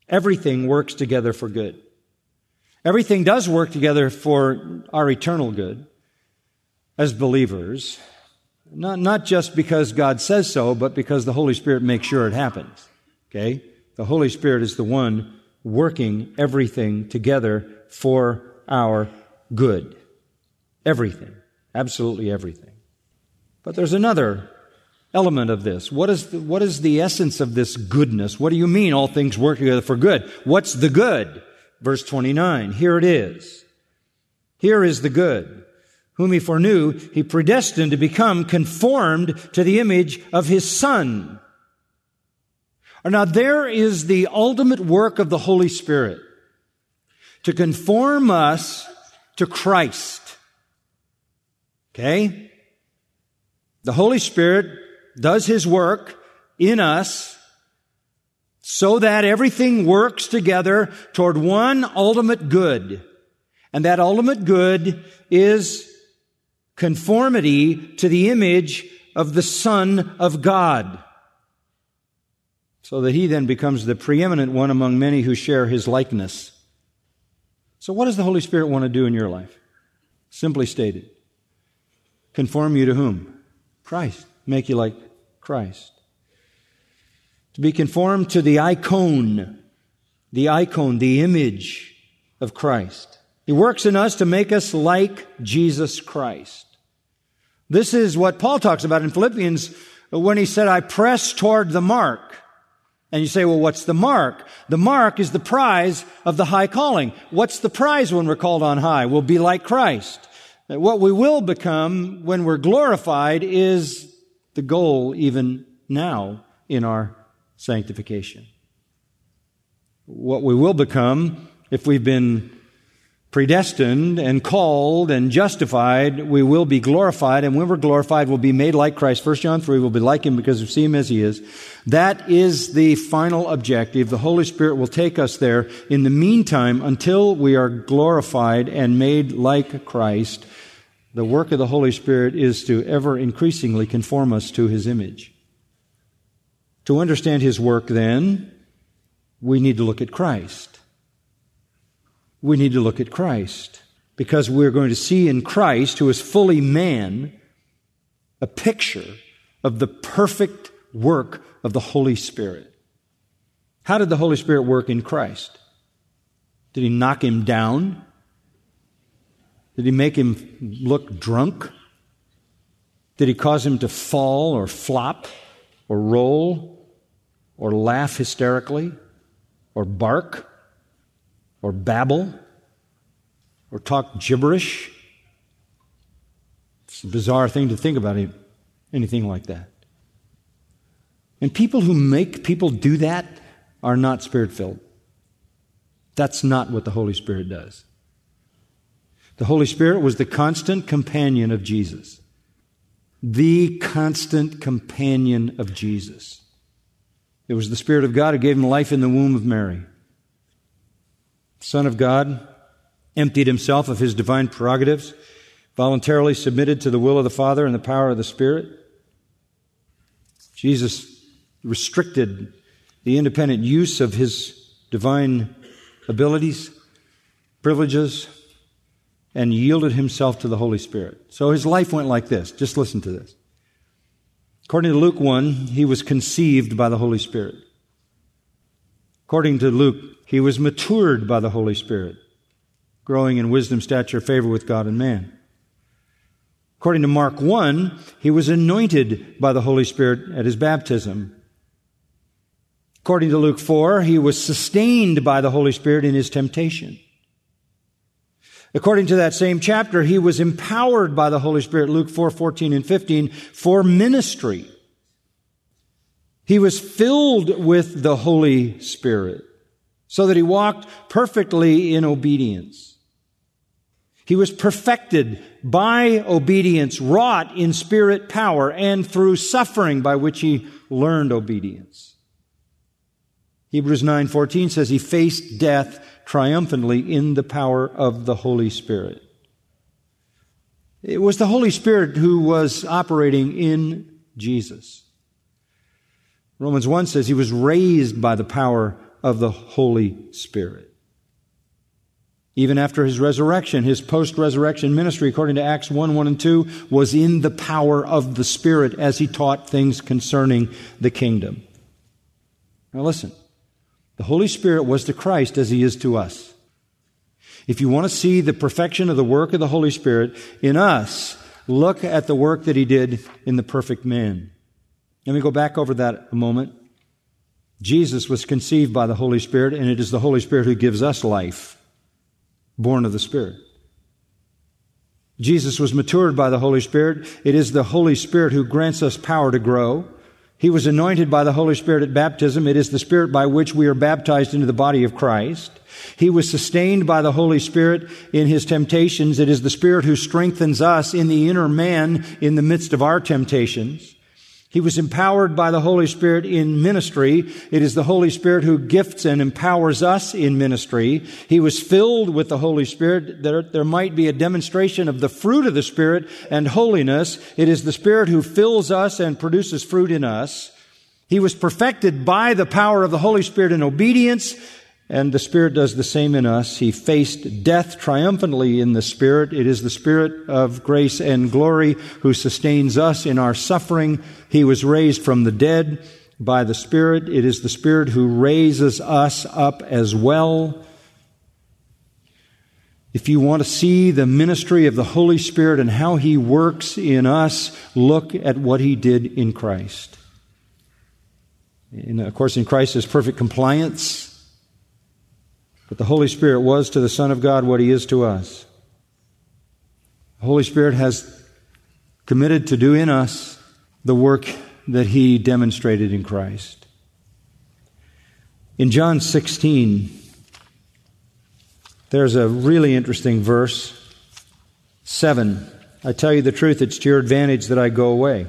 Everything works together for good. Everything does work together for our eternal good as believers, not just because God says so, but because the Holy Spirit makes sure it happens. Okay? The Holy Spirit is the one working everything together for our good. Everything. Absolutely everything. But there's another element of this. What is the essence of this goodness? What do you mean all things work together for good? What's the good? Verse 29. Here it is. Here is the good. Whom He foreknew, He predestined to become conformed to the image of His Son. Now there is the ultimate work of the Holy Spirit, to conform us to Christ. Okay? The Holy Spirit does His work in us so that everything works together toward one ultimate good. And that ultimate good is conformity to the image of the Son of God, so that He then becomes the preeminent one among many who share His likeness. So what does the Holy Spirit want to do in your life? Simply stated, conform you to whom? Christ. Make you like Christ. To be conformed to the icon, the image of Christ. He works in us to make us like Jesus Christ. This is what Paul talks about in Philippians when he said, I press toward the mark. And you say, well, what's the mark? The mark is the prize of the high calling. What's the prize when we're called on high? We'll be like Christ. What we will become when we're glorified is the goal even now in our sanctification. What we will become, if we've been predestined and called and justified, we will be glorified, and when we're glorified, we'll be made like Christ. 1 John 3, we'll be like Him because we see Him as He is. That is the final objective. The Holy Spirit will take us there. In the meantime, until we are glorified and made like Christ, the work of the Holy Spirit is to ever increasingly conform us to His image. To understand His work, then, we need to look at Christ. We need to look at Christ, because we're going to see in Christ, who is fully man, a picture of the perfect work of the Holy Spirit. How did the Holy Spirit work in Christ? Did He knock Him down? Did He make Him look drunk? Did He cause Him to fall or flop or roll or laugh hysterically or bark or babble, or talk gibberish? It's a bizarre thing to think about anything like that. And people who make people do that are not Spirit-filled. That's not what the Holy Spirit does. The Holy Spirit was the constant companion of Jesus. The constant companion of Jesus. It was the Spirit of God who gave Him life in the womb of Mary. Son of God, emptied Himself of His divine prerogatives, voluntarily submitted to the will of the Father and the power of the Spirit. Jesus restricted the independent use of His divine abilities, privileges, and yielded Himself to the Holy Spirit. So His life went like this. Just listen to this. According to Luke 1, He was conceived by the Holy Spirit. According to Luke, He was matured by the Holy Spirit, growing in wisdom, stature, favor with God and man. According to Mark 1, He was anointed by the Holy Spirit at His baptism. According to Luke 4, He was sustained by the Holy Spirit in His temptation. According to that same chapter, He was empowered by the Holy Spirit, Luke 4:14 and 15, for ministry. He was filled with the Holy Spirit so that He walked perfectly in obedience. He was perfected by obedience, wrought in Spirit power, and through suffering by which He learned obedience. Hebrews 9:14 says He faced death triumphantly in the power of the Holy Spirit. It was the Holy Spirit who was operating in Jesus. Romans 1 says He was raised by the power of the Holy Spirit. Even after his resurrection, his post-resurrection ministry, according to Acts 1:1 and 2, was in the power of the Spirit as he taught things concerning the kingdom. Now listen, the Holy Spirit was to Christ as he is to us. If you want to see the perfection of the work of the Holy Spirit in us, look at the work that he did in the perfect man. Let me go back over that a moment. Jesus was conceived by the Holy Spirit, and it is the Holy Spirit who gives us life, born of the Spirit. Jesus was matured by the Holy Spirit. It is the Holy Spirit who grants us power to grow. He was anointed by the Holy Spirit at baptism. It is the Spirit by which we are baptized into the body of Christ. He was sustained by the Holy Spirit in his temptations. It is the Spirit who strengthens us in the inner man in the midst of our temptations. He was empowered by the Holy Spirit in ministry. It is the Holy Spirit who gifts and empowers us in ministry. He was filled with the Holy Spirit that there might be a demonstration of the fruit of the Spirit and holiness. It is the Spirit who fills us and produces fruit in us. He was perfected by the power of the Holy Spirit in obedience, and the Spirit does the same in us. He faced death triumphantly in the Spirit. It is the Spirit of grace and glory who sustains us in our suffering. He was raised from the dead by the Spirit. It is the Spirit who raises us up as well. If you want to see the ministry of the Holy Spirit and how He works in us, look at what He did in Christ. And of course, in Christ is perfect compliance. But the Holy Spirit was to the Son of God what He is to us. The Holy Spirit has committed to do in us the work that He demonstrated in Christ. In John 16, there's a really interesting verse, 7. I tell you the truth, it's to your advantage that I go away.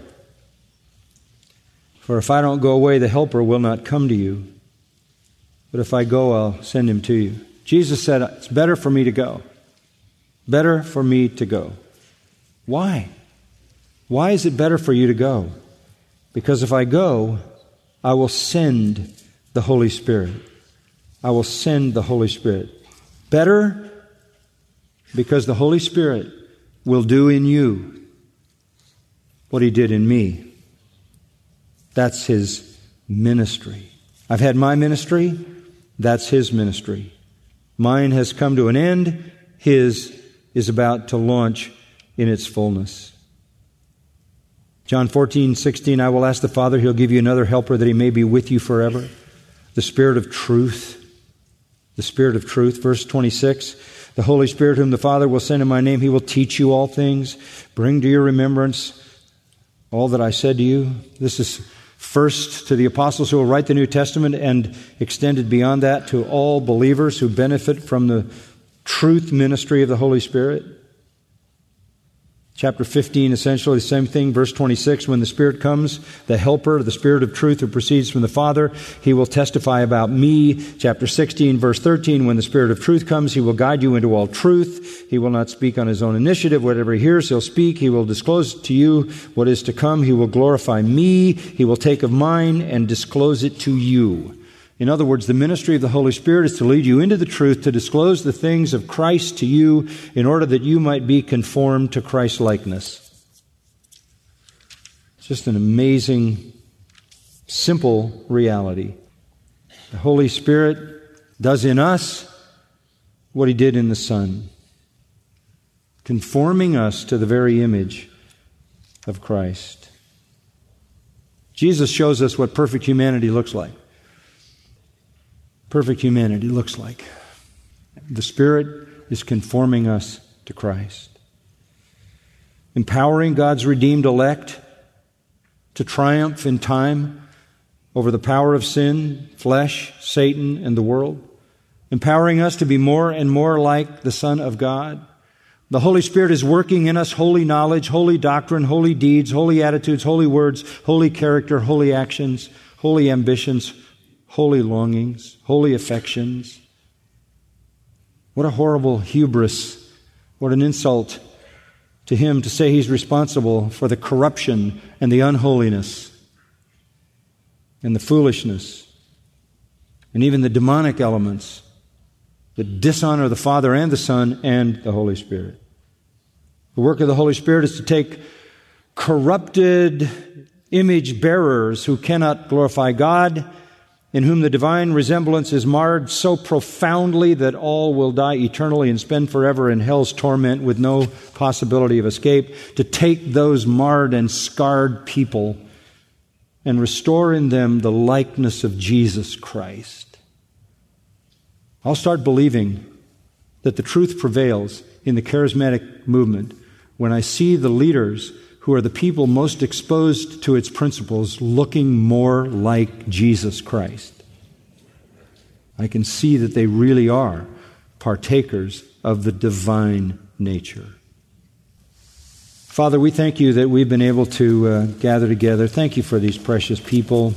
For if I don't go away, the Helper will not come to you. But if I go, I'll send him to you. Jesus said, it's better for me to go. Better for me to go. Why? Why is it better for you to go? Because if I go, I will send the Holy Spirit. I will send the Holy Spirit. Better because the Holy Spirit will do in you what He did in me. That's His ministry. I've had my ministry. That's His ministry. Mine has come to an end. His is about to launch in its fullness. John 14:16, I will ask the Father, He'll give you another helper that He may be with you forever. The Spirit of truth. The Spirit of truth. Verse 26, the Holy Spirit whom the Father will send in my name, He will teach you all things, bring to your remembrance all that I said to you. This is first to the apostles who will write the New Testament, and extended beyond that to all believers who benefit from the truth ministry of the Holy Spirit. Chapter 15, essentially the same thing. Verse 26, when the Spirit comes, the Helper, the Spirit of truth who proceeds from the Father, He will testify about me. Chapter 16, verse 13, when the Spirit of truth comes, He will guide you into all truth. He will not speak on His own initiative. Whatever He hears, He'll speak. He will disclose to you what is to come. He will glorify me. He will take of mine and disclose it to you. In other words, the ministry of the Holy Spirit is to lead you into the truth, to disclose the things of Christ to you in order that you might be conformed to Christ's likeness. It's just an amazing, simple reality. The Holy Spirit does in us what He did in the Son, conforming us to the very image of Christ. Jesus shows us what perfect humanity looks like. Perfect humanity looks like. The Spirit is conforming us to Christ. Empowering God's redeemed elect to triumph in time over the power of sin, flesh, Satan, and the world. Empowering us to be more and more like the Son of God. The Holy Spirit is working in us holy knowledge, holy doctrine, holy deeds, holy attitudes, holy words, holy character, holy actions, holy ambitions, holy longings, holy affections. What a horrible hubris. What an insult to Him to say He's responsible for the corruption and the unholiness and the foolishness and even the demonic elements that dishonor the Father and the Son and the Holy Spirit. The work of the Holy Spirit is to take corrupted image bearers who cannot glorify God, in whom the divine resemblance is marred so profoundly that all will die eternally and spend forever in hell's torment with no possibility of escape, to take those marred and scarred people and restore in them the likeness of Jesus Christ. I'll start believing that the truth prevails in the charismatic movement when I see the leaders who are the people most exposed to its principles looking more like Jesus Christ. I can see that they really are partakers of the divine nature. Father, we thank you that we've been able to gather together. Thank you for these precious people.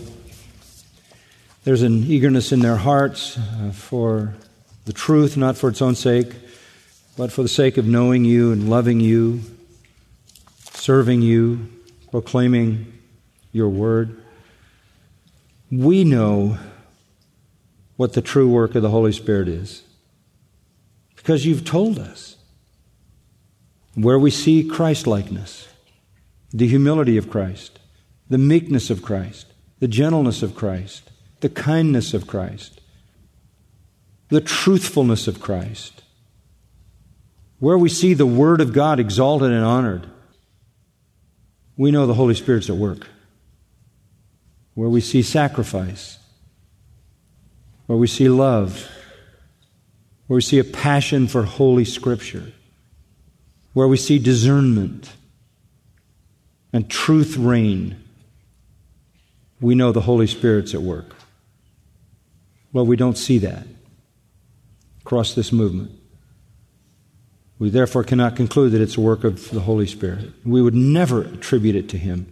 There's an eagerness in their hearts for the truth, not for its own sake, but for the sake of knowing you and loving you, serving you, proclaiming your word. We know what the true work of the Holy Spirit is because you've told us. Where we see Christ-likeness, the humility of Christ, the meekness of Christ, the gentleness of Christ, the kindness of Christ, the truthfulness of Christ, where we see the Word of God exalted and honored, we know the Holy Spirit's at work. Where we see sacrifice, where we see love, where we see a passion for Holy Scripture, where we see discernment and truth reign, we know the Holy Spirit's at work. Well, we don't see that across this movement. We therefore cannot conclude that it's a work of the Holy Spirit. We would never attribute it to Him.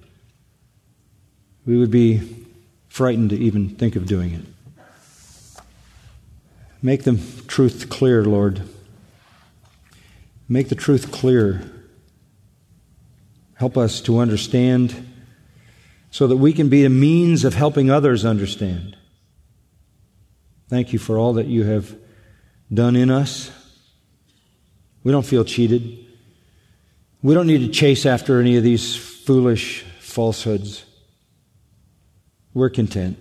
We would be frightened to even think of doing it. Make the truth clear, Lord. Make the truth clear. Help us to understand so that we can be a means of helping others understand. Thank you for all that you have done in us. We don't feel cheated. We don't need to chase after any of these foolish falsehoods. We're content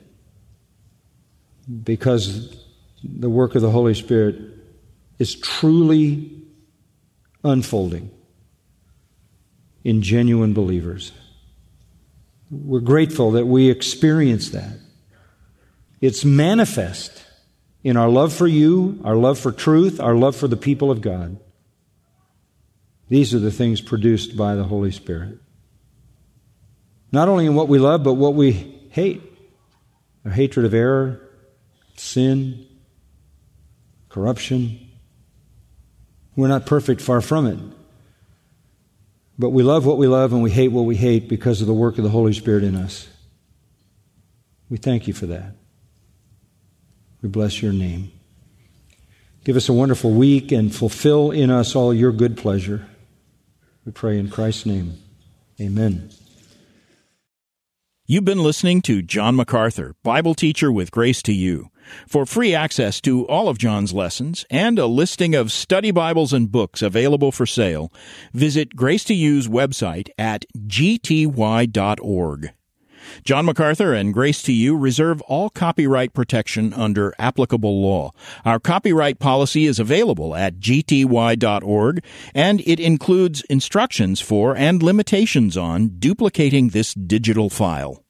because the work of the Holy Spirit is truly unfolding in genuine believers. We're grateful that we experience that. It's manifest in our love for you, our love for truth, our love for the people of God. These are the things produced by the Holy Spirit. Not only in what we love, but what we hate. Our hatred of error, sin, corruption. We're not perfect, far from it. But we love what we love and we hate what we hate because of the work of the Holy Spirit in us. We thank you for that. We bless your name. Give us a wonderful week and fulfill in us all your good pleasure. We pray in Christ's name. Amen. You've been listening to John MacArthur, Bible teacher with Grace to You. For free access to all of John's lessons and a listing of study Bibles and books available for sale, visit Grace to You's website at gty.org. John MacArthur and Grace to You reserve all copyright protection under applicable law. Our copyright policy is available at gty.org, and it includes instructions for and limitations on duplicating this digital file.